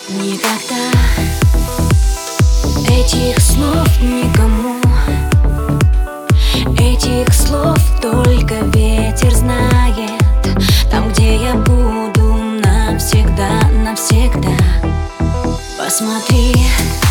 Никогда этих снов никому, этих слов только ветер знает. Там, где я буду навсегда, навсегда. Посмотри,